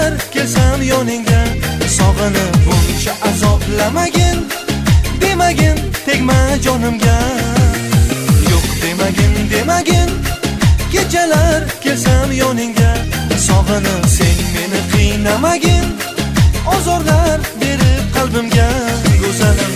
kechalar kelsam yoningga, sog'inib buncha azoblamagin, demagin tegma jonimga. Yo'q demagin, kechalar kelsam yoningga, sog'inib sen meni qiynamagin, ozorlar berib qalbimga. Go'zalim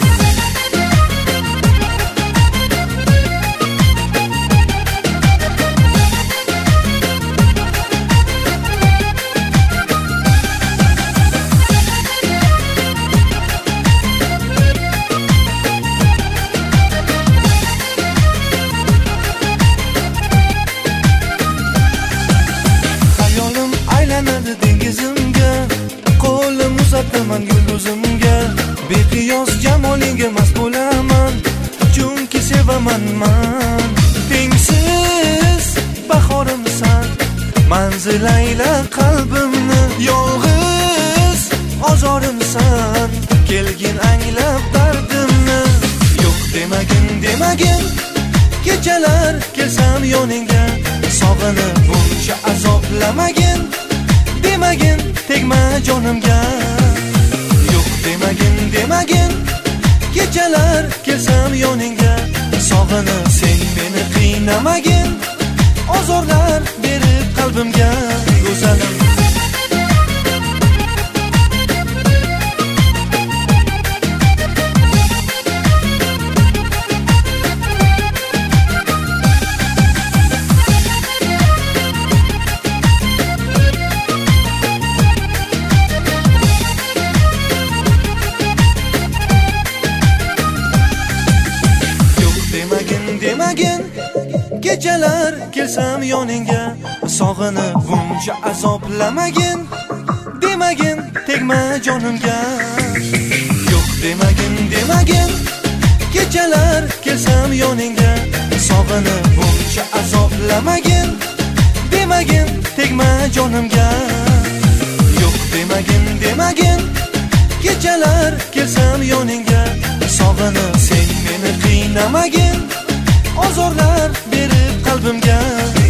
dengizimga, qo'lim uzataman yulduzimga. Beqiyos jamolingga mast bo'laman, chunki sevaman man. Tengsiz bahorimsan, manzil ayla qalbimni. Yolg'iz ozorimsan, kelgin anglab dardimni. Yo'q demagin, kechalar kelsam yoningga, sog'inib buncha azoblamagin, demagin tegma jonimga. Yo'q demagin, kechalar kelsam yoningga, sog'inib sen meni qiynamagin, ozorlar berib qalbimga. Go'zalim demagin, kechalar kelsam yoningga, sog'inib buncha azoblamagin, demagin tegma jonimga. Yo'q demagin, kechalar kelsam yoningga, sog'inib buncha azoblamagin, demagin tegma jonimga. Yo'q demagin, kechalar kelsam yoningga, sog'inib sen meni qiynamagin, ozorlar berib qalbimga.